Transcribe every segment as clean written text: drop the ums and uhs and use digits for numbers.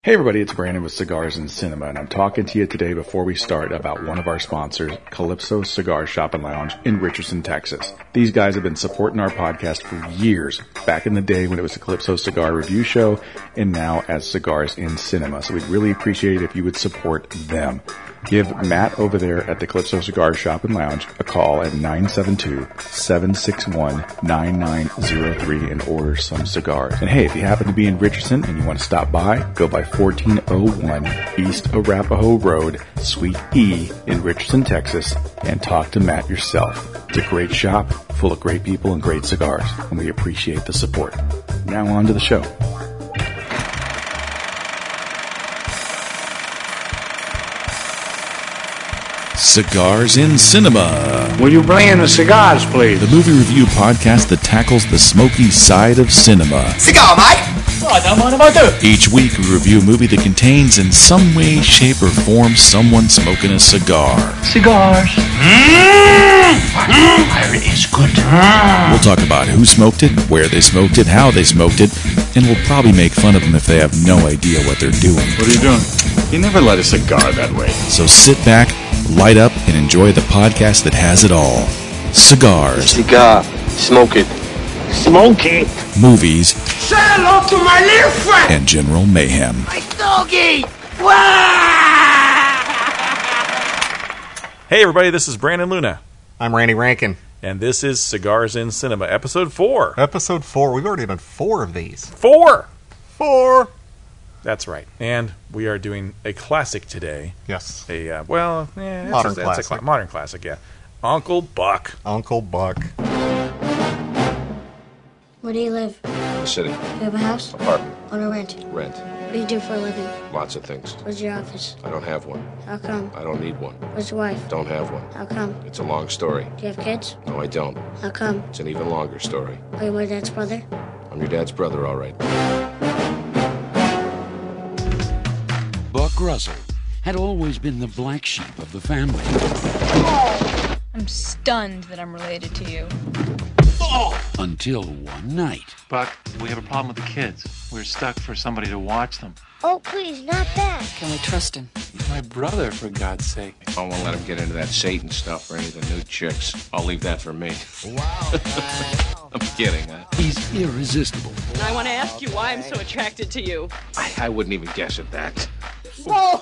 Hey everybody, it's Brandon with Cigars and Cinema, and I'm talking to you today before we start about one of our sponsors, Calypso Cigar Shop and Lounge in Richardson, Texas. These guys have been supporting our podcast for years, back in the day when it was the Calypso Cigar Review Show, and now as Cigars in Cinema. So we'd really appreciate it if you would support them. Give Matt over there at the Calypso Cigar Shop and Lounge a call at 972-761-9903 and order some cigars. And hey, if you happen to be in Richardson and you want to stop by, go by 1401 East Arapahoe Road, Suite E in Richardson, Texas, and talk to Matt yourself. It's a great shop full of great people and great cigars, and we appreciate the support. Now on to the show. Cigars in Cinema. Will you bring in the cigars, please? The movie review podcast that tackles the smoky side of cinema. Cigar, mate! Oh, I don't mind if I do. Each week we review a movie that contains in some way, shape, or form someone smoking a cigar. Cigars. Fire is good. We'll talk about who smoked it, where they smoked it, how they smoked it, and we'll probably make fun of them if they have no idea what they're doing. What are you doing? You never light a cigar that way. So sit back, light up, and enjoy the podcast that has it all. Cigars. Cigar. Smoke it. Smoke it. Movies. Say hello to my little friend! And general mayhem. My doggy! Hey everybody, this is Brandon Luna, I'm Randy Rankin. and this is Cigars in Cinema, Episode 4. Episode 4. We've already done 4 of these. 4! 4! That's right. And we are doing a classic today. Yes. Modern classic. Modern classic, yeah. Uncle Buck. Uncle Buck. Where do you live? The city. You have a house? Apartment. On a rent? Rent. What do you do for a living? Lots of things. Where's your office? I don't have one. How come? I don't need one. Where's your wife? Don't have one. How come? It's a long story. Do you have kids? No, I don't. How come? It's an even longer story. Are you my dad's brother? I'm your dad's brother, all right. Buck Russell had always been the black sheep of the family. I'm stunned that I'm related to you. Until one night. Buck, we have a problem with the kids. We're stuck for somebody to watch them. Oh, please, not that. Can we trust him? He's my brother, for God's sake. I won't let him get into that Satan stuff or any of the new chicks. I'll leave that for me. Wow. I'm kidding. He's irresistible. I want to ask you why I'm so attracted to you. I wouldn't even guess at that. Whoa!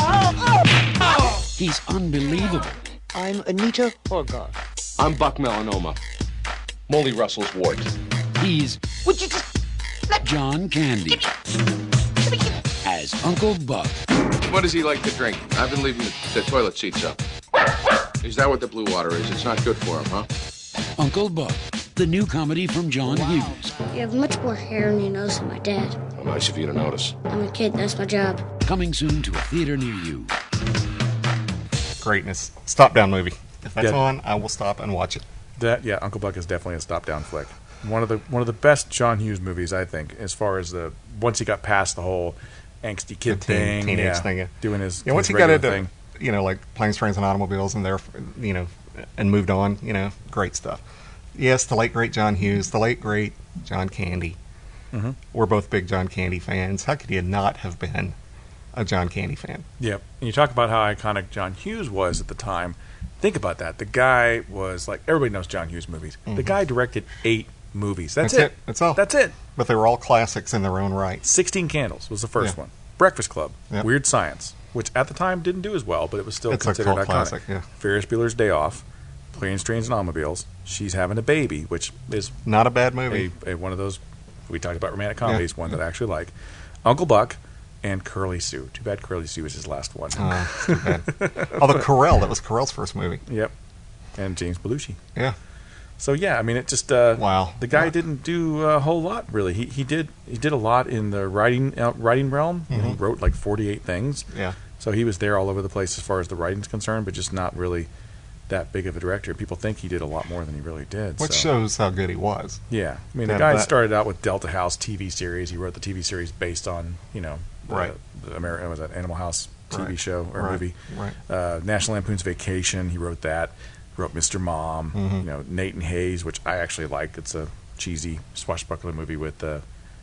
He's unbelievable. I'm Anita Horgar. I'm Buck Melanoma. Molly Russell's wart. He's Would you just... John Candy. As Uncle Buck. What does he like to drink? I've been leaving the toilet seats up. Is that what the blue water is? It's not good for him, huh? Uncle Buck. The new comedy from John Hughes. You have much more hair on your nose than my dad. How nice of you to notice. I'm a kid, that's my job. Coming soon to a theater near you. Greatness. Stop down movie. If that's Yeah. on, I will stop and watch it. Uncle Buck is definitely a stop-down flick. One of the best John Hughes movies, I think, as far as once he got past the whole angsty kid thing, teenage thing. doing his once his he got regular into, thing. like Planes, Trains, and Automobiles, and and moved on, great stuff. Yes, the late great John Hughes, the late great John Candy. Mm-hmm. We're both big John Candy fans. How could you not have been a John Candy fan? Yep. And you talk about how iconic John Hughes was at the time. Think about that. The guy was like, everybody knows John Hughes movies. Mm-hmm. The guy directed 8 movies. That's it. That's all. That's it. But they were all classics in their own right. 16 Candles was the first one. Breakfast Club. Yep. Weird Science, which at the time didn't do as well, but it was still It's considered a cult iconic. classic, yeah. Ferris Bueller's Day Off. Planes, Trains, and Automobiles. She's Having a Baby, which is not a bad movie. One of those, we talked about romantic comedies, one that I actually like. Uncle Buck and Curly Sue. Too bad Curly Sue was his last one. Too bad. Although that was Carell's first movie. Yep. And James Belushi. Yeah. So yeah, I mean, it just wow. The guy didn't do a whole lot really. He did a lot in the writing realm. Mm-hmm. He wrote like 48 things. Yeah. So he was there all over the place as far as the writing's concerned, but just not really that big of a director. People think he did a lot more than he really did. Which shows how good he was. Yeah. I mean, the guy started out with Delta House TV series. He wrote the TV series based on, the American, was that Animal House TV show or movie. Right. National Lampoon's Vacation. He wrote that. He wrote Mr. Mom. Nate and Hayes, which I actually like. It's a cheesy swashbuckler movie with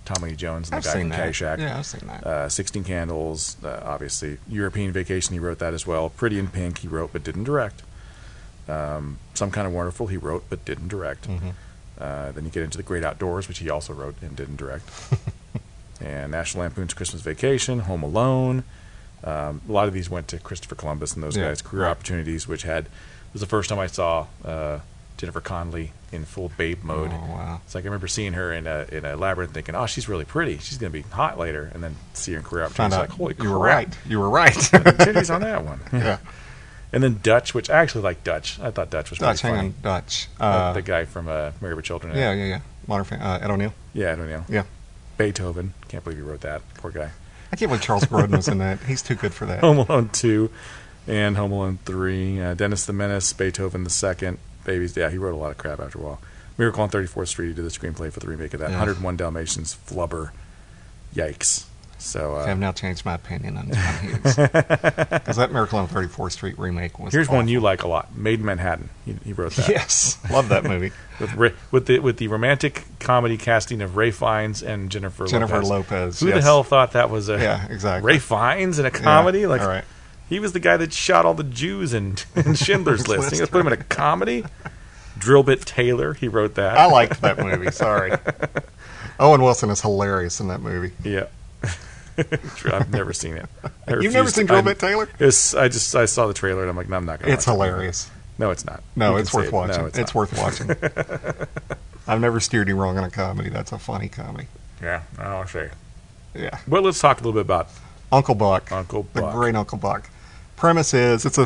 Tommy Lee Jones and I've the guy seen from that. Caddyshack. Yeah, I've seen that. 16 Candles, obviously. European Vacation, he wrote that as well. Pretty in Pink, he wrote but didn't direct. Some Kind of Wonderful, he wrote but didn't direct. Then you get into The Great Outdoors, which he also wrote and didn't direct. And National Lampoon's Christmas Vacation, Home Alone. A lot of these went to Christopher Columbus and those guys' career opportunities, which was the first time I saw Jennifer Connelly in full babe mode. Oh, wow. It's like I remember seeing her in a Labyrinth thinking, oh, she's really pretty. She's going to be hot later. And then see her in career opportunities. Like, holy crap. You were right. You were right. Titties on that one. Yeah. And then Dutch, which I actually like Dutch. I thought Dutch was pretty funny. Hang on, Dutch. The guy from Married with Children. Yeah. Modern Ed O'Neill. Yeah, Ed O'Neill. Yeah. Beethoven. Can't believe he wrote that. Poor guy. I can't believe Charles Grodin was in that. He's too good for that. Home Alone 2 and Home Alone 3. Dennis the Menace, Beethoven the Second. Babies. Yeah, he wrote a lot of crap after a while. Miracle on 34th Street, he did the screenplay for the remake of that. 101 Dalmatians, Flubber. Yikes. So I have now changed my opinion on John Hughes. Because that Miracle on 34th Street remake was Here's awful. one you like a lot. Made in Manhattan. He wrote that. Yes. Love that movie. with the romantic comedy casting of Ray Fiennes and Jennifer Lopez. Who the hell thought that was exactly. Ray Fiennes in a comedy? Yeah, like all right. He was the guy that shot all the Jews in Schindler's List. You gonna put him in a comedy? Drillbit Taylor, he wrote that. I liked that movie, sorry. Owen Wilson is hilarious in that movie. Yeah. I've never seen it. You've never seen Drillbit Taylor? I saw the trailer and I'm like, no, I'm not going to watch it. It's hilarious. No, it's not. No, it's worth watching. No, it's worth watching. I've never steered you wrong on a comedy. That's a funny comedy. Yeah, I'll say. Yeah. Well, let's talk a little bit about Uncle Buck. Uncle The Buck. great Uncle Buck. Premise is, it's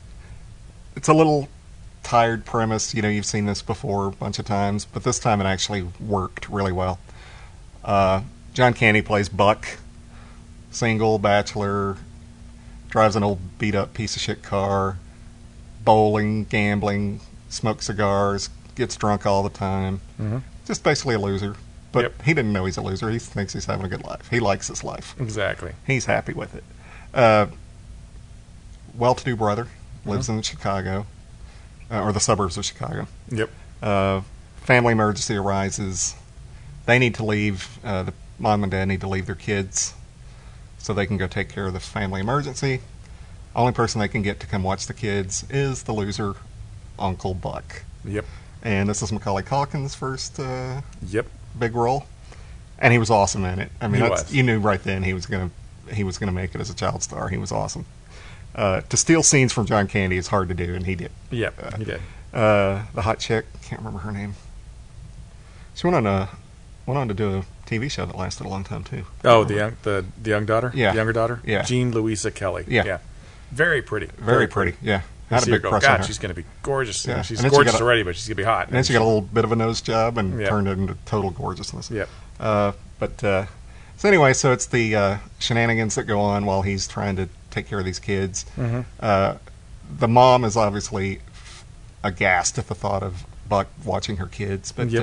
a little tired premise. You know, you've seen this before a bunch of times, but this time it actually worked really well. John Candy plays Buck. Single, bachelor, drives an old beat-up piece of shit car, bowling, gambling, smokes cigars, gets drunk all the time. Mm-hmm. Just basically a loser. But he didn't know he's a loser. He thinks he's having a good life. He likes his life. Exactly. He's happy with it. Well-to-do brother, lives in Chicago, or the suburbs of Chicago. Yep. Family emergency arises. They need to leave. The mom and dad need to leave their kids so they can go take care of the family emergency. Only person they can get to come watch the kids is the loser, Uncle Buck. Yep. And this is Macaulay Culkin's first big role, and he was awesome in it. I mean, you knew right then he was gonna make it as a child star. He was awesome. To steal scenes from John Candy is hard to do, and he did. Yep, he did. The hot chick, can't remember her name. She went on to do a TV show that lasted a long time too. Oh, the young daughter? Yeah. The younger daughter? Yeah. Jean Louisa Kelly. Yeah. Very pretty. Very pretty. Yeah. I had a big crush on her. She's going to be gorgeous. Yeah. She's gorgeous already, but she's going to be hot. And then she got a little bit of a nose job and turned it into total gorgeousness. Yep. So anyway, so it's the shenanigans that go on while he's trying to take care of these kids. Mm-hmm. The mom is obviously aghast at the thought of Buck watching her kids, but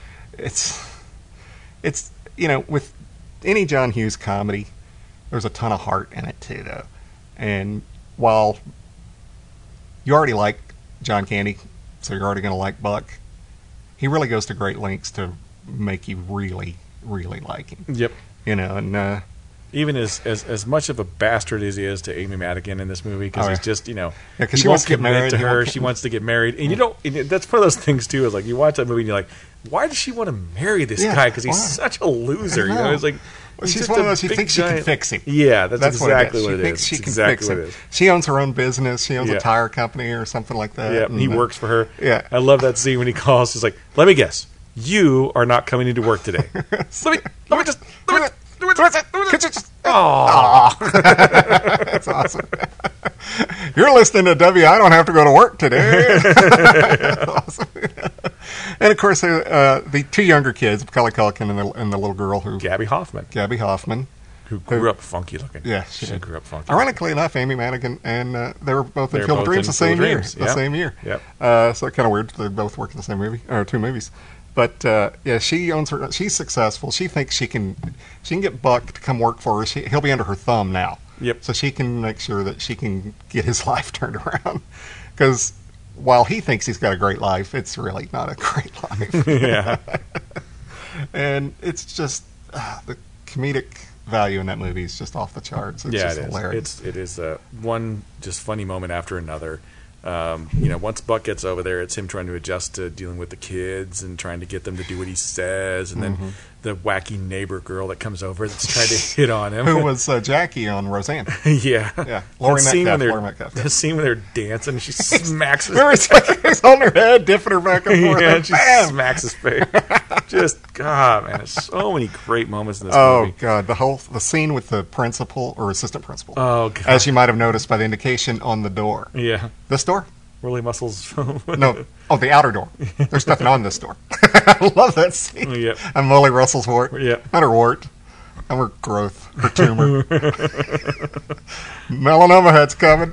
it's with any John Hughes comedy, there's a ton of heart in it too, though. And while you already like John Candy, so you're already going to like Buck, he really goes to great lengths to make you really, really like him. Yep. And even as much of a bastard as he is to Amy Madigan in this movie, because he's just, because she wants to get married to her. She wants to get married, and that's one of those things too. Is like you watch that movie and you're like, why does she want to marry this guy? Because he's such a loser. It's like she's one of those. She thinks she can fix him. Yeah, that's exactly what it is. She thinks she can fix him. She owns her own business. She owns a tire company or something like that. Yeah, and he works for her. Yeah, I love that scene when he calls. He's like, "Let me guess, you are not coming into work today." let me just. That's awesome. You're listening to W. I don't have to go to work today. Awesome. And of course, the two younger kids, Macaulay Culkin and the little girl Gabby Hoffman, who grew up funky looking. Yeah, she grew up funky. Ironically enough, Amy Madigan and they were both in Field of Dreams the same year. The same year. Yep. So kind of weird. They both work in the same movie or two movies. But she owns her. She's successful. She thinks she can get Buck to come work for her. He'll be under her thumb now. Yep. So she can make sure that she can get his life turned around. Because while he thinks he's got a great life, it's really not a great life. Yeah. And it's just the comedic value in that movie is just off the charts. It's just hilarious. It is one just funny moment after another. Once Buck gets over there, it's him trying to adjust to dealing with the kids and trying to get them to do what he says, and then the wacky neighbor girl that comes over that's trying to hit on him. Who was Jackie on Roseanne. Yeah. Laurie Metcalf. The scene when they're dancing and she smacks his He's on her head, dipping her back and forth. and she smacks his face. Just, God, man, there's so many great moments in this movie. Oh, God, the scene with the principal, or assistant principal. Oh, God. As you might have noticed by the indication on the door. Yeah. This door? Willie Muscles. No. Oh, the outer door. There's nothing on this door. I love that scene. Yep. I'm Molly Russell's wart. Yep. Not her wart. I'm her growth. Her tumor. Melanoma head's coming.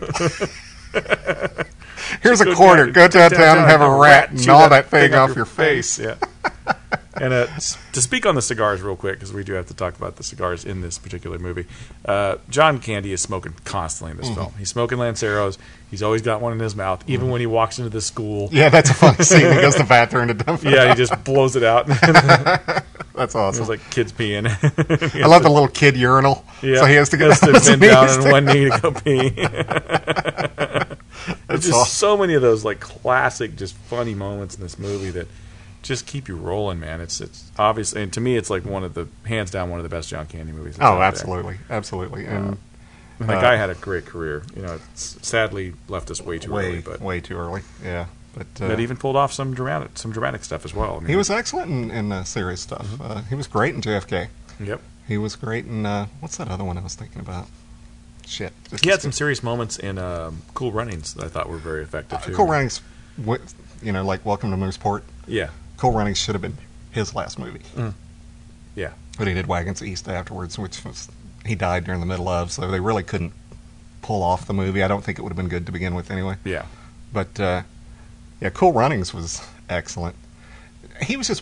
Here's a quarter. Go downtown and have a rat gnaw that thing off your face. Yeah. And to speak on the cigars real quick, because we do have to talk about the cigars in this particular movie, John Candy is smoking constantly in this film. He's smoking Lanceros. He's always got one in his mouth, even when he walks into the school. Yeah, that's a funny scene. He goes to the bathroom to dump it Yeah, out. he just blows it out. That's awesome. It's like kids peeing. I love the little kid urinal. Yeah, So he has to get bend down on one knee to go pee. There's just awesome. so many of those like classic, just funny moments in this movie that just keep you rolling, man. It's obviously, and to me, it's like hands down one of the best John Candy movies. Oh, absolutely, absolutely. And that guy had a great career. It's sadly left us way too early, but way too early. Yeah, but even pulled off some dramatic stuff as well. I mean, he was excellent in serious stuff. He was great in JFK. Yep. He was great in what's that other one I was thinking about? Shit. He had some serious moments in Cool Runnings that I thought were very effective too. Cool Runnings, like Welcome to Mooseport. Yeah. Cool Runnings should have been his last movie. Yeah. But he did Wagons East afterwards, which he died during the middle of, so they really couldn't pull off the movie. I don't think it would have been good to begin with anyway. Yeah. But, Cool Runnings was excellent. He was just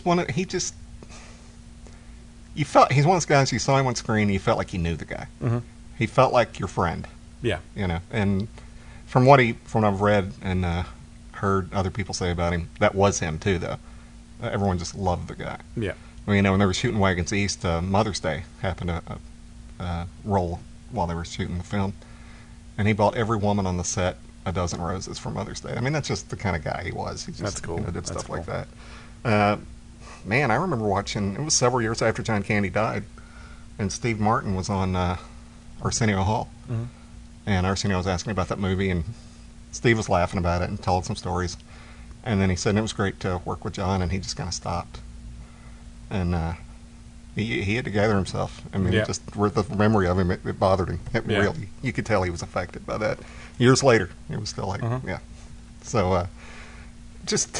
you felt, he's one of those guys, you saw him on screen, and you felt like you knew the guy. Mm-hmm. He felt like your friend. Yeah. And from what I've read and heard other people say about him, that was him too, though. Everyone just loved the guy. Yeah. When they were shooting Wagons East, Mother's Day happened to roll while they were shooting the film, and he bought every woman on the set a dozen roses for Mother's Day. I mean, that's just the kind of guy he was. He just That's cool. did That's stuff cool. like that. Man, I remember watching. It was several years after John Candy died, and Steve Martin was on Arsenio Hall, and Arsenio was asking about that movie, and Steve was laughing about it and told some stories. And then he said it was great to work with John, and he just kind of stopped. And he had to gather himself. I mean, just with the memory of him, it bothered him. It really, you could tell he was affected by that. Years later, it was still like, yeah. So, just,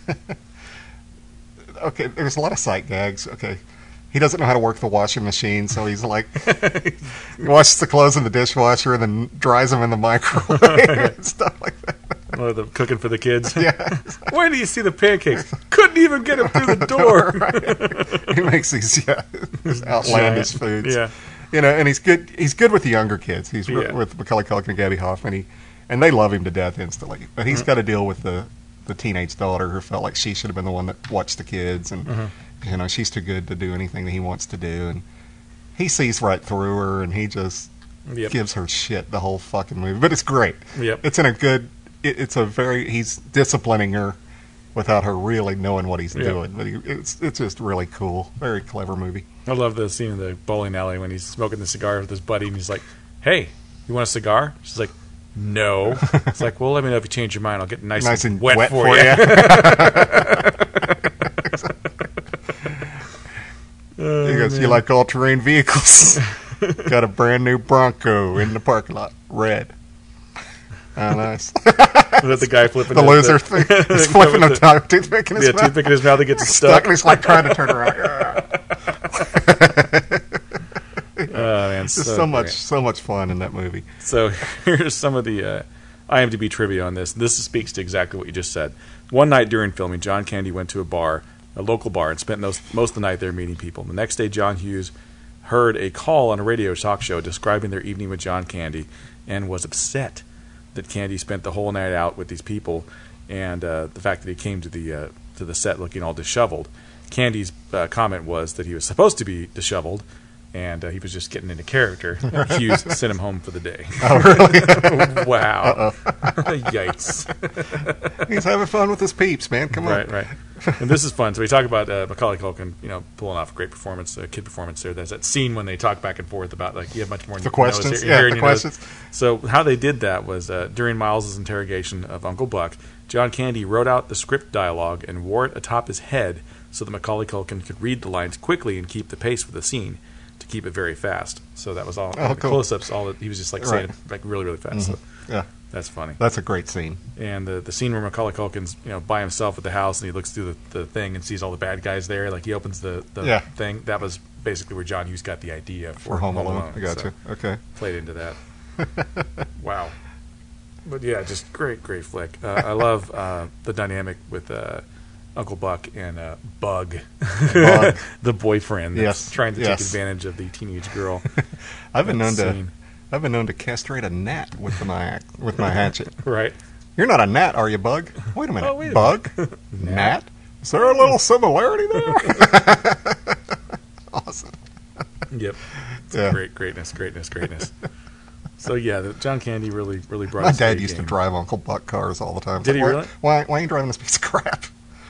okay, there's a lot of sight gags. Okay, he doesn't know how to work the washing machine, so he's like, he washes the clothes in the dishwasher and then dries them in the microwave and stuff like that. Or the cooking for the kids. Yeah. Where do you see the pancakes? Couldn't even get them through the door. Right. He makes these outlandish foods. Yeah. And he's good. He's good with the younger kids. He's with Macaulay Culkin and Gabby Hoffman. And they love him to death instantly. But he's got to deal with the teenage daughter who felt like she should have been the one that watched the kids, and she's too good to do anything that he wants to do. And he sees right through her, and he just gives her shit the whole fucking movie. But it's great. Yep. It's in a good. He's disciplining her without her really knowing what he's doing. But it's just really cool. Very clever movie. I love the scene in the bowling alley when he's smoking the cigar with his buddy, and he's like, "Hey, you want a cigar?" She's like, "No." It's like, "Well, let me know if you change your mind. I'll get nice and wet for you." He goes, "You like all-terrain vehicles?" Got a brand new Bronco in the parking lot, red. Oh, nice. That the guy flipping the loser thing. He's flipping a toothpick in his mouth. Toothpick in his mouth that gets stuck. And he's like trying to turn around. Oh man, just so much fun in that movie. So here's some of the IMDb trivia on this. This speaks to exactly what you just said. One night during filming, John Candy went to a local bar, and spent most of the night there meeting people. The next day, John Hughes heard a call on a radio talk show describing their evening with John Candy, and was upset that Candy spent the whole night out with these people, and the fact that he came to the set looking all disheveled. Candy's comment was that he was supposed to be disheveled, and he was just getting into character. Hughes sent him home for the day. Oh, really? Wow. Yikes. He's having fun with his peeps, man. Come on. Right. And this is fun. So we talk about Macaulay Culkin, pulling off a great performance, kid performance there. There's that scene when they talk back and forth about, like, you have much more the questions. The questions. So how they did that was during Miles' interrogation of Uncle Buck, John Candy wrote out the script dialogue and wore it atop his head so that Macaulay Culkin could read the lines quickly and keep the pace with the scene to keep it very fast. So that was all the cool. close-ups. All that he was just like saying it like really, really fast. Mm-hmm. So yeah, that's funny. That's a great scene. And the scene where Macaulay Culkin's by himself at the house and he looks through the thing and sees all the bad guys there. Like he opens the thing. That was basically where John Hughes got the idea for Home Alone. I got you. Okay. Played into that. Wow. But yeah, just great flick. I love the dynamic with Uncle Buck and Bug, the boyfriend that's trying to take advantage of the teenage girl. I've been known to castrate a gnat with my hatchet. Right. You're not a gnat, are you, Bug? Wait a minute. Bug? Gnat? Is there a little similarity there? Awesome. Yep. Greatness. So yeah, John Candy really brought. My dad used to drive Uncle Buck cars all the time. Did he really? Why are you driving this piece of crap?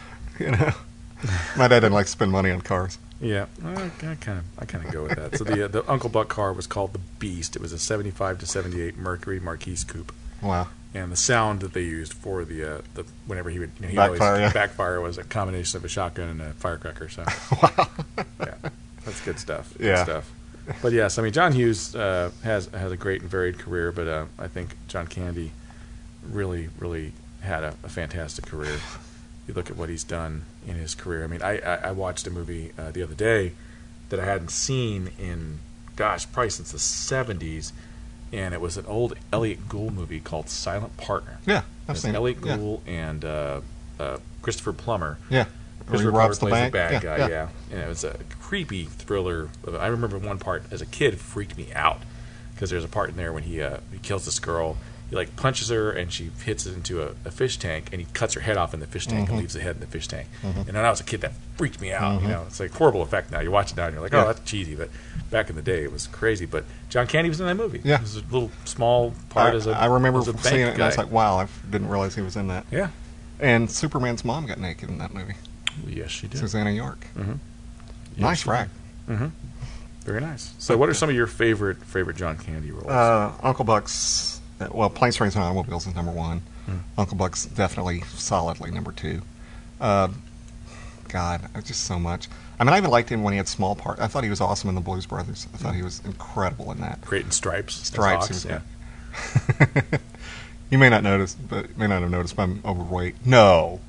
My dad didn't like to spend money on cars. Yeah, I kind of go with that. So the Uncle Buck car was called the Beast. It was a 75 to 78 Mercury Marquise coupe. Wow. And the sound that they used for the whenever he would backfire was a combination of a shotgun and a firecracker. So wow. Yeah, that's good stuff. Yeah. Good stuff. But yes, I mean John Hughes has a great and varied career, but I think John Candy really had a fantastic career. You look at what he's done in his career. I mean, I watched a movie the other day that I hadn't seen in probably since the 70s, and it was an old Elliot Gould movie called Silent Partner. Yeah, I've seen it. Elliot Gould and Christopher Plummer. Yeah. Christopher Plummer plays the bad guy, yeah. And it was a creepy thriller. I remember one part as a kid freaked me out because there's a part in there when he kills this girl. He like punches her and she hits it into a fish tank and he cuts her head off in the fish tank and leaves the head in the fish tank. And when I was a kid, that freaked me out. It's like horrible effect now. You watch it now and you're like, oh, that's cheesy. But back in the day, it was crazy. But John Candy was in that movie. Yeah. It was a little small part I remember seeing it and I was like, wow, I didn't realize he was in that. Yeah. And Superman's mom got naked in that movie. Yes, she did. Susanna York. Yes, nice rack. Very nice. So what are some of your favorite John Candy roles? Uncle Buck's... Well, Planes, Trains, and Automobiles is number one. Uncle Buck's definitely solidly number two. God, just so much. I mean, I even liked him when he had small part. I thought he was awesome in the Blues Brothers. I thought he was incredible in that. Great in Stripes. Stripes, yeah. You may not notice, but may not have noticed, but I'm overweight. No.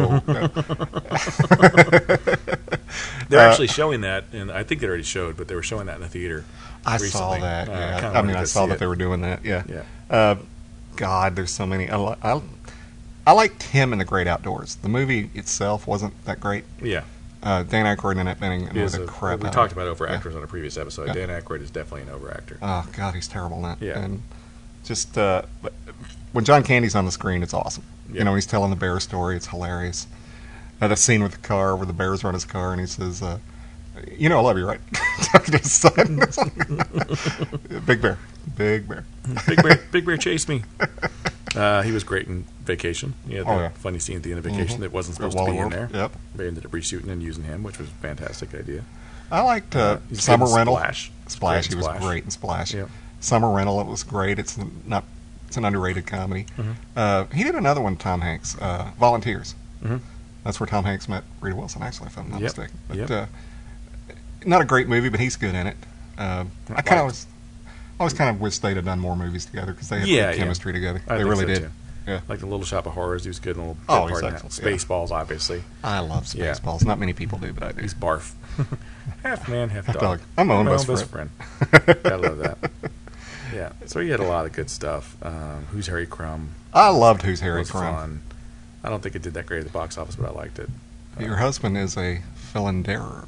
They're actually showing that, and I think they already showed, but they were showing that in the theater. I recently. saw that. Yeah. I saw that they were doing that. Yeah. God, there's so many. I liked him in The Great Outdoors. The movie itself wasn't that great. Yeah. Dan Aykroyd and Annette Bening annoyed the crap We out talked of about overactors on a previous episode. Dan Aykroyd is definitely an overactor. Oh God, he's terrible in that. Yeah. And just when John Candy's on the screen, it's awesome. Yeah. He's telling the bear story. It's hilarious. The scene with the car where the bears run his car and he says, I love you, right? Talking to his son. Big Bear. Big Bear chased me. He was great in Vacation. He had that funny scene at the end of Vacation that wasn't supposed to be in there. Yep. They ended up reshooting and using him, which was a fantastic idea. I liked Summer Rental. Splash. He was great in Splash. Yep. Summer Rental. It was great. It's an underrated comedy. He did another one, Tom Hanks, Volunteers. That's where Tom Hanks met Rita Wilson, actually, if I'm not mistaken. But not a great movie, but he's good in it. I always kind of wish they'd have done more movies together because they had good chemistry together. They really did. Too. Yeah. Like the Little Shop of Horrors, he was good in a little part in that. Spaceballs, obviously. I love Spaceballs. Not many people do, but I do. He's barf. Half man, half dog. I'm my own best friend. Gotta love that. Yeah. So he had a lot of good stuff. Who's Harry Crumb? I loved Who's Harry Crumb. Fun. I don't think it did that great at the box office, but I liked it. Your husband is a philanderer.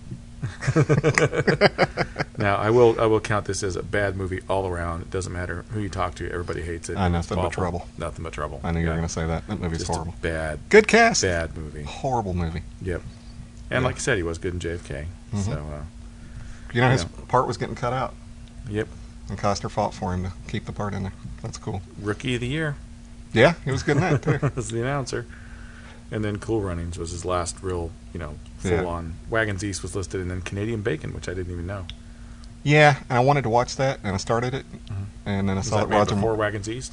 Now, I will count this as a bad movie all around. It doesn't matter who you talk to; everybody hates it. Nothing but trouble. Nothing but trouble. I knew you were going to say that. That movie's just horrible. Bad. Good cast. Bad movie. Horrible movie. Yep. And like you said, he was good in JFK. Mhm. So, his part was getting cut out. Yep. And Costner fought for him to keep the part in there. That's cool. Rookie of the Year. Yeah, he was good in that, too. Was the announcer. And then Cool Runnings was his last real, full-on. Wagons East was listed, and then Canadian Bacon, which I didn't even know. Yeah, and I wanted to watch that, and I started it, and then I saw that Roger before Wagons East?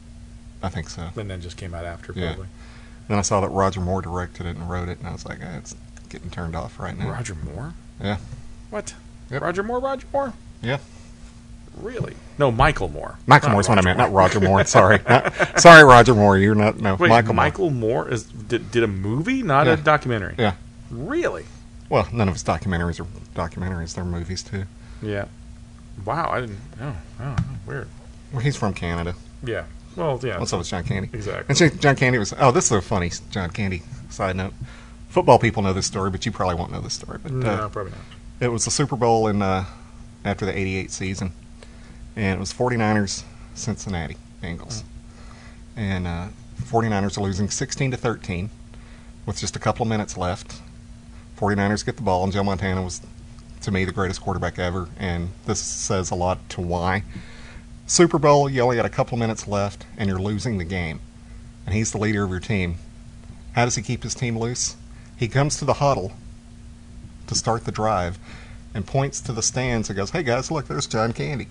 I think so. And then just came out after, Yeah. probably. Then I saw that Roger Moore directed it and wrote it, and I was like, it's getting turned off right now. Roger Moore? Yeah. What? Yep. Roger Moore? Yeah. Really? No, Michael Moore. Michael Moore's what I meant, not Roger Moore. Sorry. Sorry, Roger Moore. You're not. No, Wait, Michael Moore did a movie, not a documentary? Yeah. Really? Well, none of his documentaries are documentaries. They're movies, too. Yeah. Wow, I didn't. Oh, weird. Well, he's from Canada. Yeah. Well, yeah. Well, so was John Candy. Exactly. And see, John Candy was. Oh, this is a funny John Candy side note. Football people know this story, but you probably won't know this story. But, no, probably not. It was the Super Bowl after the '88 season, and it was 49ers Cincinnati Bengals, and 49ers are losing 16-13 with just a couple of minutes left. 49ers get the ball, and Joe Montana was, to me, the greatest quarterback ever, and this says a lot to why. Super Bowl, you only got a couple of minutes left, and you're losing the game, and he's the leader of your team. How does he keep his team loose? He comes to the huddle to start the drive and points to the stands and goes, "Hey guys, look, there's John Candy."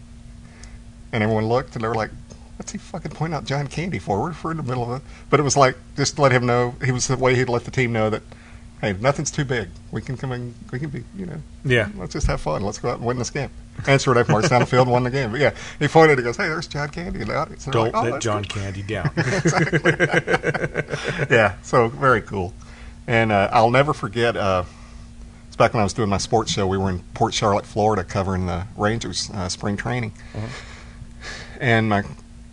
And everyone looked and they were like, "What's he fucking pointing out John Candy for? We're in the middle of it." But it was like, just to let him know, he was the way he'd let the team know that, hey, nothing's too big. We can come in, we can be, Yeah. Let's just have fun. Let's go out and win this game. And sure enough, marched down the field and won the game. But yeah, he pointed and goes, "Hey, there's John Candy in the audience." And Don't like, let John Candy down. Exactly. Yeah, so very cool. And I'll never forget, it's back when I was doing my sports show. We were in Port Charlotte, Florida, covering the Rangers spring training. And my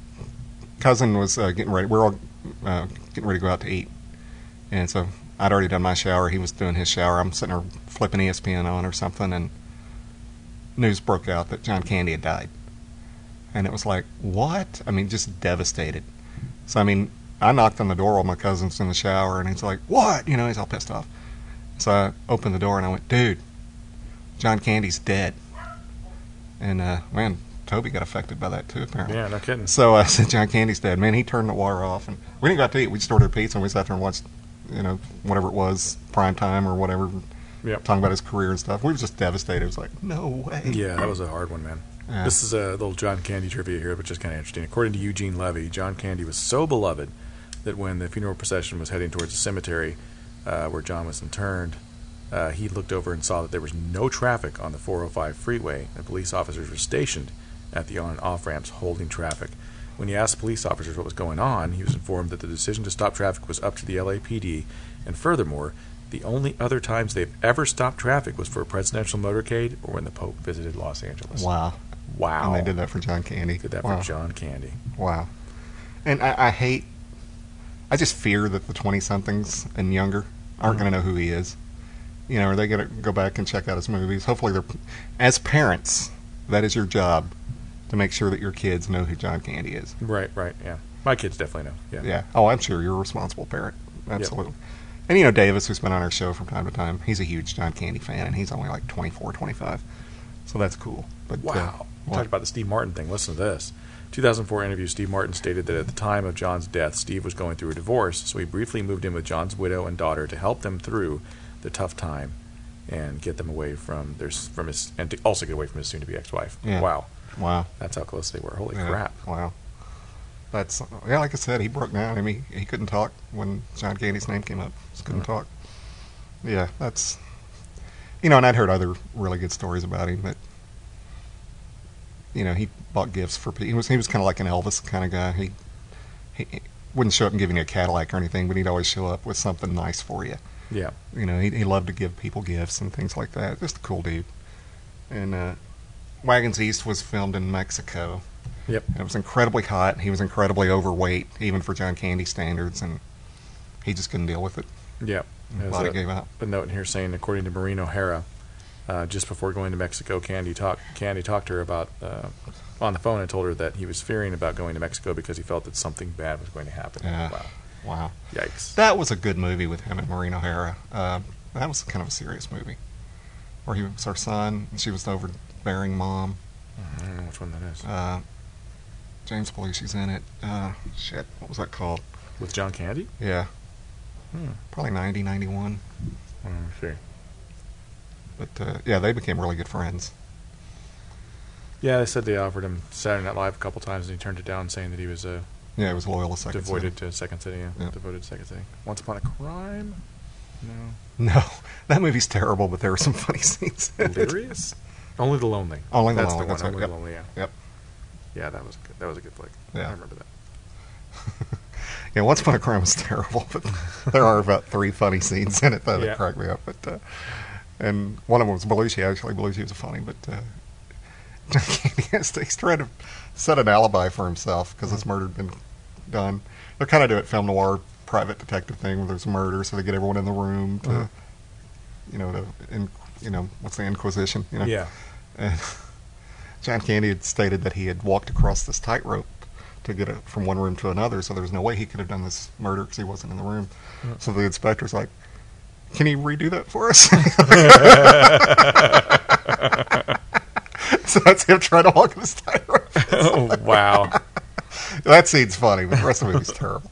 cousin was getting ready. We were all getting ready to go out to eat. And so I'd already done my shower. He was doing his shower. I'm sitting there flipping ESPN on or something, and news broke out that John Candy had died. And it was like, what? I mean, just devastated. So, I mean, I knocked on the door while my cousin's in the shower, and he's like, "What?" He's all pissed off. So I opened the door, and I went, "Dude, John Candy's dead." And, man, Toby got affected by that, too, apparently. Yeah, no kidding. So I said, "John Candy's dead." Man, he turned the water off. And we didn't go out to eat. We just ordered pizza, and we sat there and watched, whatever it was, prime time or whatever, talking about his career and stuff. We were just devastated. It was like, no way. Yeah, that was a hard one, man. Yeah. This is a little John Candy trivia here, which is kind of interesting. According to Eugene Levy, John Candy was so beloved that when the funeral procession was heading towards the cemetery where John was interred, he looked over and saw that there was no traffic on the 405 freeway, and police officers were stationed at the on- and off-ramps holding traffic. When he asked police officers what was going on, he was informed that the decision to stop traffic was up to the LAPD, and furthermore, the only other times they've ever stopped traffic was for a presidential motorcade or when the Pope visited Los Angeles. Wow. Wow. And they did that for John Candy. Did that Wow. for John Candy. Wow. And I just fear that the 20-somethings and younger aren't going to know who he is. Are they going to go back and check out his movies? Hopefully as parents, that is your job, to make sure that your kids know who John Candy is. Right, yeah. My kids definitely know. Yeah. Yeah. Oh, I'm sure you're a responsible parent. Absolutely. Yep. And Davis, who's been on our show from time to time, he's a huge John Candy fan, and he's only like 24, 25. So that's cool. But wow. Talked about the Steve Martin thing. Listen to this. 2004 interview, Steve Martin stated that at the time of John's death, Steve was going through a divorce, so he briefly moved in with John's widow and daughter to help them through the tough time and get them away from his, and to also get away from his soon-to-be ex-wife. Yeah. Wow. That's how close they were. Holy crap. Wow. That's, like I said, he broke down. I mean, he couldn't talk when John Candy's name came up. Just couldn't talk. Yeah, that's, and I'd heard other really good stories about him, but, he bought gifts for people. He was kind of like an Elvis kind of guy. He wouldn't show up and give you a Cadillac or anything, but he'd always show up with something nice for you. Yeah. He loved to give people gifts and things like that. Just a cool dude. And Wagons East was filmed in Mexico. Yep. And it was incredibly hot. He was incredibly overweight, even for John Candy standards, and he just couldn't deal with it. Yeah. The body gave out. A note in here saying, according to Maureen O'Hara, just before going to Mexico, Candy talked to her about on the phone and told her that he was fearing about going to Mexico because he felt that something bad was going to happen. Yeah. Wow. Yikes. That was a good movie with him and Maureen O'Hara. That was kind of a serious movie. Where he was her son, and she was the overbearing mom. I don't know which one that is. James Belushi's in it. Shit, what was that called? With John Candy? Yeah. Probably 90, 91. Let me see. But, yeah, they became really good friends. Yeah, they said they offered him Saturday Night Live a couple times, and he turned it down, saying that he was yeah, he was loyal to Second City. To Second City. Yeah. Devoted to Second City. Once Upon a Crime? No, that movie's terrible, but there are some funny scenes. Delirious? Only the Lonely. Only the That's Lonely. The one. That's Only right. the Lonely. Yeah. Yep. Yeah, that was a good flick. Yeah. I remember that. Yeah, Once Upon a Crime was terrible, but there are about 3 funny scenes in it that crack me up. But and one of them was Belushi. Actually, Belushi was funny, but he's trying to set an alibi for himself because this murder had been done. They're kind of doing film noir private detective thing where there's a murder, so they get everyone in the room to, what's the Inquisition? Yeah. And John Candy had stated that he had walked across this tightrope to get it from one room to another, so there's no way he could have done this murder because he wasn't in the room. So the inspector's like, "Can you redo that for us?" So that's him trying to walk this tightrope. Oh, wow. That scene's funny, but the rest of the movie's terrible.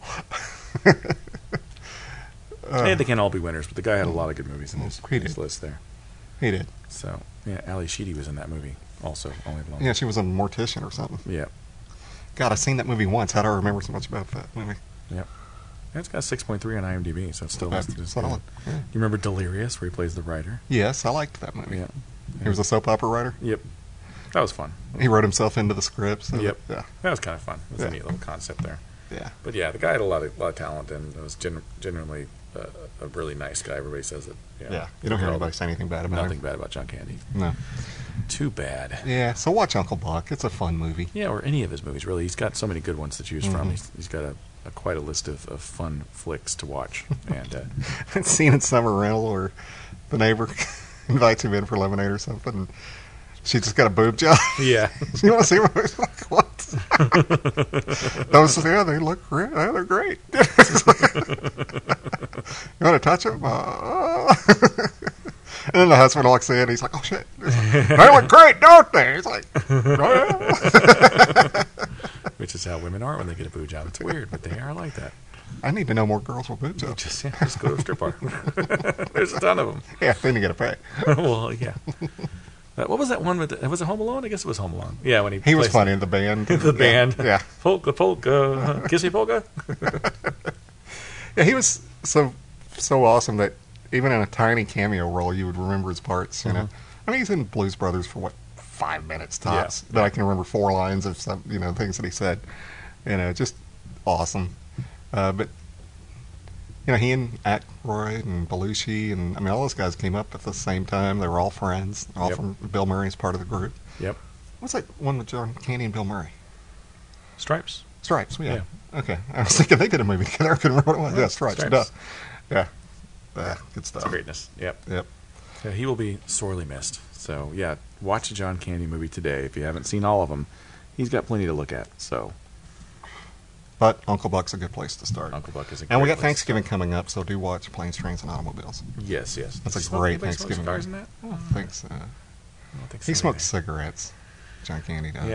Hey, they can't all be winners, but the guy had a lot of good movies in his list there. He did. So, yeah, Ali Sheedy was in that movie also. Only the Lonely. Yeah, she was a mortician or something. Yeah. God, I've seen that movie once. How do I remember so much about that movie? Yep. Yeah, it's got a 6.3 on IMDb, so it's still listed as solid. good. Yeah. You remember Delirious, where he plays the writer? Yes, I liked that movie. Yeah. He was a soap opera writer? Yep. That was fun. He wrote himself into the script. So Yep. Yeah. That was kind of fun. It was a neat little concept there. Yeah. But yeah, the guy had a lot of talent, and was genuinely a really nice guy. Everybody says it. Yeah. You don't hear anybody say anything bad about him. Nothing bad about John Candy. No. Too bad. Yeah, so watch Uncle Buck. It's a fun movie. Yeah, or any of his movies, really. He's got so many good ones to choose from. He's got quite a list of fun flicks to watch. And that scene in Summer Rental where the neighbor invites him in for lemonade or something, and she just got a boob job. Yeah. You want to see what? What? Those, they look great. Yeah, they're great. You want to touch them? And then the husband walks in. He's like, "Oh shit, they look great, don't they?" He's like, "Oh, yeah." Which is how women are when they get a boob job. It's weird, but they are like that. I need to know more girls with boob jobs. Just go to a strip bar. There's a ton of them. Yeah, then you get to pay. Well, yeah. What was that one with? Was it Home Alone? I guess it was Home Alone. Yeah, when he was funny in the band. The band. Yeah. Polka, Kissy Polka. Yeah, he was so awesome that even in a tiny cameo role, you would remember his parts. You know, I mean, he's in Blues Brothers for 5 minutes tops. Yeah. That I can remember 4 lines of some, things that he said. Just awesome. But he and Aykroyd and Belushi and all those guys came up at the same time. They were all friends. All from Bill Murray's part of the group. Yep. What's that one with John Candy and Bill Murray? Stripes. Yeah. Okay. I was thinking they did a movie together. I couldn't remember what it was. Yeah, Stripes. Duh. Yeah. Good stuff. It's greatness. Yep. Yep. Yeah, he will be sorely missed. So, yeah, watch a John Candy movie today. If you haven't seen all of them, he's got plenty to look at. So, but Uncle Buck's a good place to start. Uncle Buck is a great And we got place Thanksgiving coming up, so do watch Planes, Trains, and Automobiles. Yes. That's a great Thanksgiving movie. movie. I don't think so. He smokes cigarettes. John Candy does.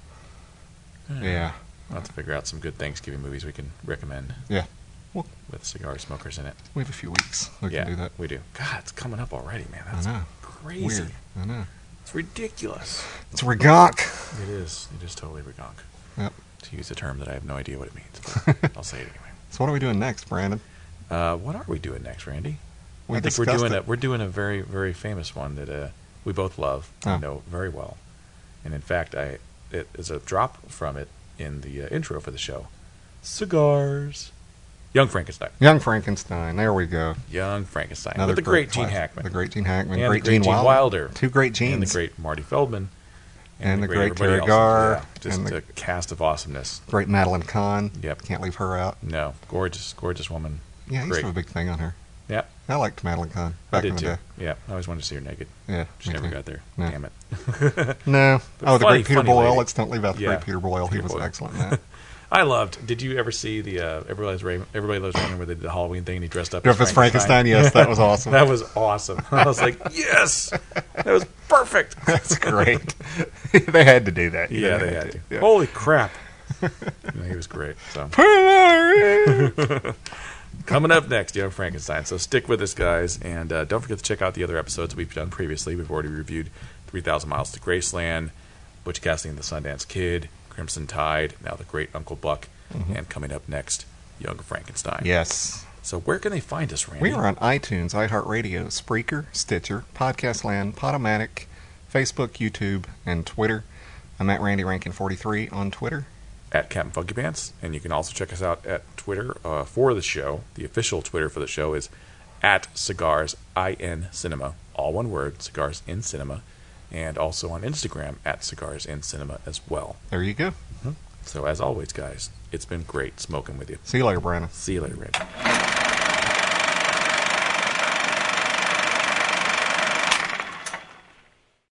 Yeah. I'll have to figure out some good Thanksgiving movies we can recommend. Yeah. Well, with cigar smokers in it. We have a few weeks. We can do that. We do. God, it's coming up already, man. That's crazy. Weird. I know. It's ridiculous. It's rigonk. It is. It is totally rigonk. Yep. To use a term that I have no idea what it means. But I'll say it anyway. So what are we doing next, Brandon? What are we doing next, Randy? I think we're doing a very, very famous one that we both love and know very well. And in fact, it is a drop from it in the intro for the show. Cigars. Young Frankenstein. Young Frankenstein. There we go. Young Frankenstein. Another with the great Gene Hackman. The great Gene Hackman. And great the great Gene Wilder. 2 great Genes. And the great Marty Feldman. And the great Terry Garr. Yeah, just a cast of awesomeness. Great Madeline Kahn. Yep. Can't leave her out. No. Gorgeous woman. Yeah, I used to have a big thing on her. Yeah. I liked Madeline Kahn back in the day. Yeah, I always wanted to see her naked. Yeah, just never got there. No. Damn it. No. The great Peter Boyle. Lady. Let's don't leave out the great Peter Boyle. He was excellent in that. I loved. Did you ever see the Everybody Loves Raymond where they did the Halloween thing and he dressed up as Frankenstein? Yes, that was awesome. That was awesome. I was like, yes, that was perfect. That's great. They had to do that. Yeah, they had to. Yeah. Holy crap! He was great. So coming up next, Young Frankenstein. So stick with us, guys, and don't forget to check out the other episodes we've done previously. We've already reviewed 3,000 Miles to Graceland, Butch Cassidy and the Sundance Kid, Crimson Tide, now The Great Uncle Buck, and coming up next, Young Frankenstein. Yes. So where can they find us, Randy? We are on iTunes, iHeartRadio, Spreaker, Stitcher, Podcast Land, Podomatic, Facebook, YouTube, and Twitter. I'm at Randy Rankin43 on Twitter. At Captain Funky Pants, and you can also check us out at Twitter for the show. The official Twitter for the show is at Cigars in Cinema, all one word, Cigars in Cinema, and also on Instagram at Cigars in Cinema as well. There you go. So as always, guys, it's been great smoking with you. See you later, Brandon. See you later, Randy.